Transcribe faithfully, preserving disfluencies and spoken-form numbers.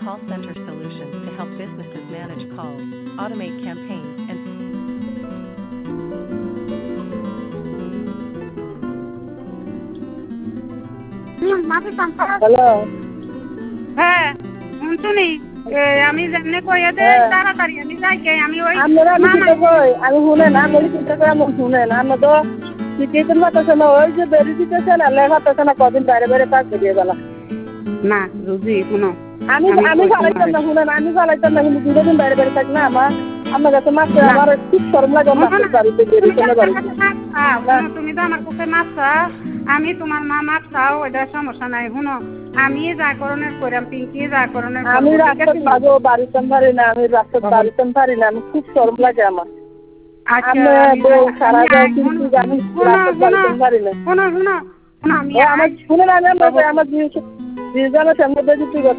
call center solutions to help businesses manage calls, automate campaigns, and hello হ্যাঁ শুনছুনি আমি যেমনে কইয়া দে হ্যাঁ। তাড়াতাড়ি আমি যাই গে আমি ওই আপনারা আমি মামা চিন্তা কই আমি শুনেন আমি চিন্তা করে আমি শুনেন আমরা তো সিচুয়েশন পাতাছে না ওই যে বেরি দিতেছে না লেখা পাতাছে না কদিন বাইরে বাইরে কাজ দিয়ে গেল না রুজি শুনো আমি আমি চালাইতাম না শুনেন আমি চালাইতাম না কিন্তু দুটো দিন বাইরে বাইরে থাকি না আমার আমার কাছে মাছ আমার খুব শরম লাগে মাছের বাড়িতে বেরি কেন বাড়িতে তুমি তো আমার কাছে মাছ আমি তোমার মা মাছ খাও ওইটা সমস্যা নাই শুনো আমি যা করণের করাম পিঙ্কি যা করণের আমি রাস্তার পাবো বাড়িতে পারি না আমি রাস্তার বাড়িতে পারি না আমি খুব শরম লাগে আমার আমি বউ সারা যায় কিন্তু আমি রাস্তার বাড়িতে পারি না শুনো শুনো আমি আমার শুনে না আমার বিয়ে জানা সামনে